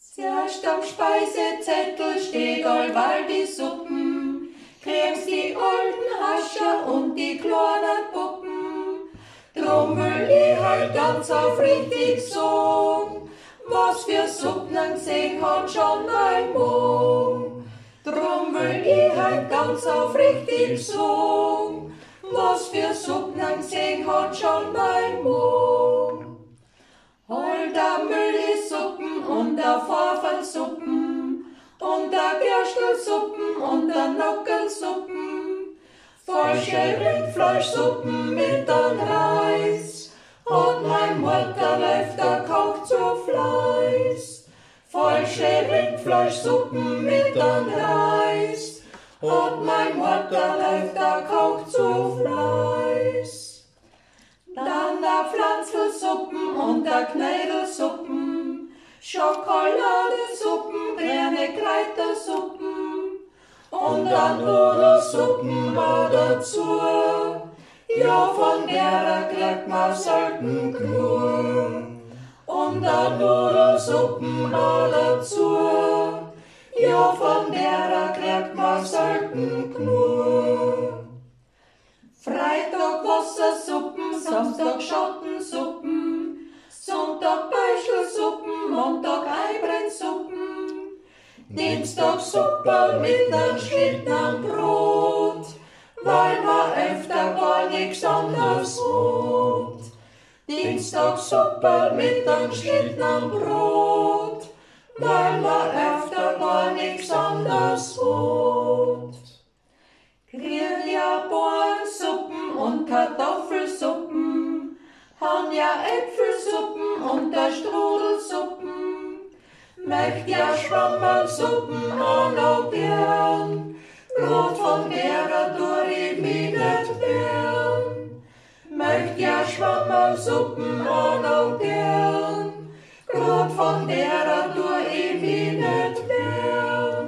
Zuerst am Speisezettel steht allweil die Suppen, kriegst die alten Hascher und die kleinen Puppen. Drum will ich halt ganz aufrichtig sagen, was für Suppen gesehen hat schon mein Mund. Drum will ich halt ganz aufrichtig sagen, was für Suppen gesehen hat schon mein Mund. Halt der Müllisuppen und der Pfeffersuppen und der Gerstelssuppen und der Nockelsuppen, falsche Rindfleischsuppen mit an Reis, hat mein Mutter öfter kocht zu Fleiß. Falsche Rindfleischsuppen mit an Reis, hat mein Mutter öfter kocht zu Fleiß. Dann der Pflanzelsuppen und der Knädelsuppen, Schokoladesuppen, grüne Kräutersuppen und dann Nudelsuppen auch dazu. Ja, von derer kriegt man selten genug. Und dann Nudelsuppen auch dazu. Ja, von derer kriegt man selten genug. Freitag Wassersuppen, Samstag Schottensuppen, Sonntag Beichtelsuppen, Montag Eibrennsuppen, Dienstag Suppe mit nem geschnittenen Brot, weil man öfter gar nichts anderes hat. Dienstag Suppe mit nem geschnittenen Brot, weil man öfter gar nichts anderes hat. Krieg ja Bohnensuppen und Kartoffelsuppen, han ja Äpfelsuppen und der Strudelsuppen, möcht ja Schwammerlsuppen auch noch gern, grad von derer tu ich mich nicht fern. Möcht ja Schwammerlsuppen auch noch gern, grad von derer tu ich mich nicht fern.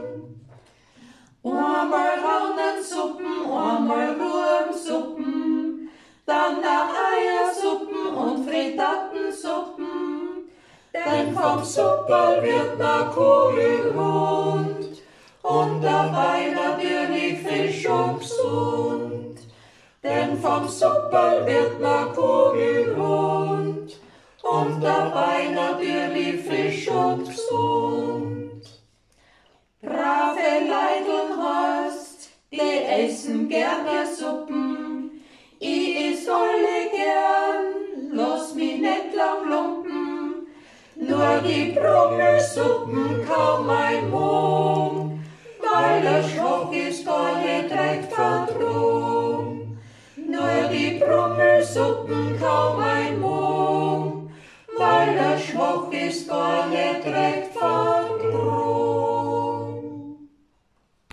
Einmal Raunensuppen, einmal Wurmsuppen, dann der Eiersuppen und Frittatensuppen, denn vom Supperl wird der Kugel rund und dabei natürlich Fisch und gesund. Denn vom Supperl wird der Kugel rund und dabei natürlich Fisch und gesund. Brave Leideln hast, die essen gerne Suppen. Ich iss alle gern, lass mich nicht lang lumpen. Nur die Brummelsuppen kaum ein Mumm, weil der Schwach ist gar nicht recht verdrum. Nur die Brummelsuppen kaum ein Mumm, weil der Schwach ist gar nicht recht verdrum.